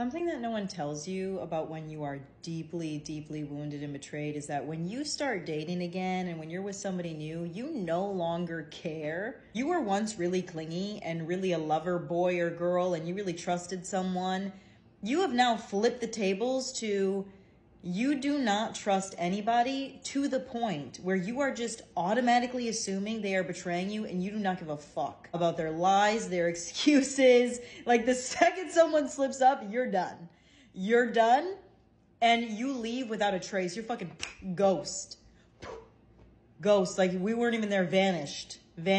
Something that no one tells you about when you are deeply, deeply wounded and betrayed is that when you start dating again and when you're with somebody new, you no longer care. You were once really clingy and really a lover boy or girl and you really trusted someone. You have now flipped the tables to you do not trust anybody to the point where you are just automatically assuming they are betraying you and you do not give a fuck about their lies, their excuses. Like the second someone slips up, you're done. You're done and you leave without a trace. You're fucking ghost. Ghost. Like we weren't even there. Vanished.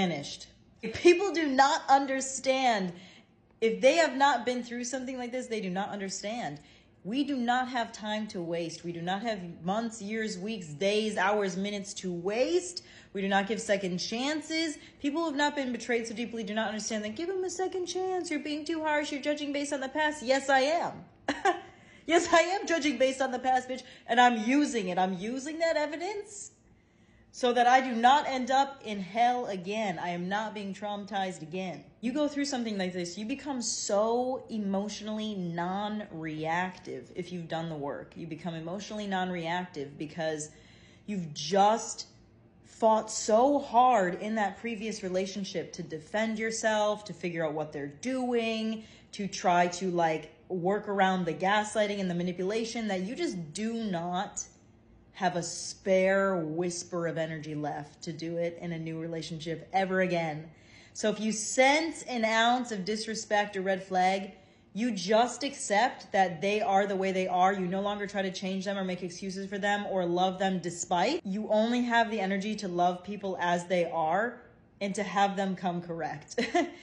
People do not understand. If they have not been through something like this, they do not understand. We do not have time to waste. We do not have months, years, weeks, days, hours, minutes to waste. We do not give second chances. People who have not been betrayed so deeply do not understand that give them a second chance. You're being too harsh. You're judging based on the past. Yes, I am. Yes, I am judging based on the past, bitch. And I'm using it. I'm using that evidence so that I do not end up in hell again. I am not being traumatized again. You go through something like this, you become so emotionally non-reactive if you've done the work. You become emotionally non-reactive because you've just fought so hard in that previous relationship to defend yourself, to figure out what they're doing, to try to like work around the gaslighting and the manipulation that you just do not have a spare whisper of energy left to do it in a new relationship ever again. So if you sense an ounce of disrespect or red flag, you just accept that they are the way they are. You no longer try to change them or make excuses for them or love them despite. You only have the energy to love people as they are and to have them come correct.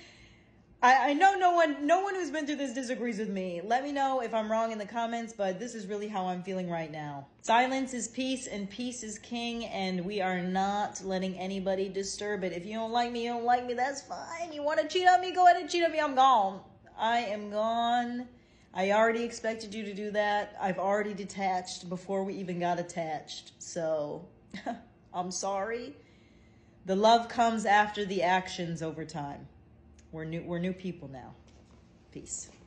I know no one who's been through this disagrees with me. Let me know if I'm wrong in the comments, but this is really how I'm feeling right now. Silence is peace and peace is king, and we are not letting anybody disturb it. If you don't like me, you don't like me, that's fine. You want to cheat on me, go ahead and cheat on me. I'm gone. I am gone. I already expected you to do that. I've already detached before we even got attached. So I'm sorry. The love comes after the actions over time. We're new people now. Peace.